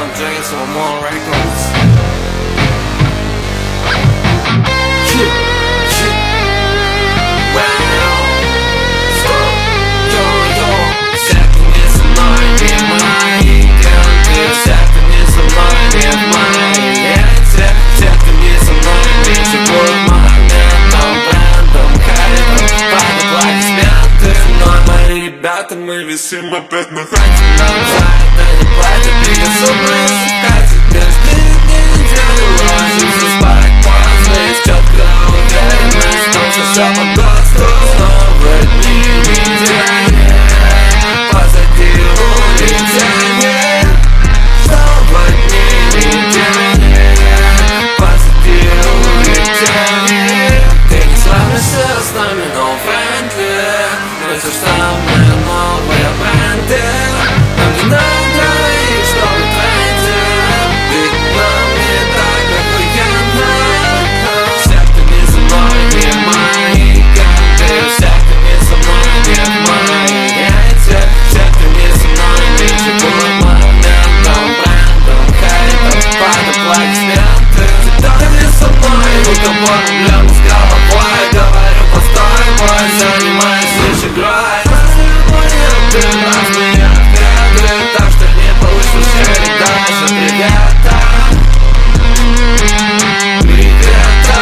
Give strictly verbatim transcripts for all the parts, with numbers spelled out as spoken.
James on more records. Yeah, yeah. Wow. Stop. Yo, yo. Second is a mind in my head. Second is a mind in my head. Second is a mind in your boy. Ребята, мы висим опять на хате. Нам за это не платят, безумные сукаты. Каждый день неделю ложимся спать поздно. Есть четкая уверенность, но все все по ГОСТу. Снова дни недели, позади улетели. Снова дни недели, позади улетели. Ты не сравнишься с нами, но friendly. Мы все самые новые бренды. Нам не надо и чтобы тренды. Ведь нам не так охуенно. Всякто не за мной, не мои канты. Всякто не за мной, не мои яйца. Всякто не за мной, не живой моментом. Брендом, хейтом, под аплодисменты. Ты не со мной, разговором лягу с головой. Говорю, постой, бой, занимаюсь лишь игрой. Ты разные ответы, так что не получишь передачу. Привета, привета.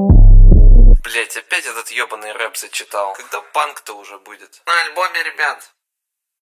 Блять, опять этот ебаный рэп зачитал. Когда панк-то уже будет? На альбоме, ребят.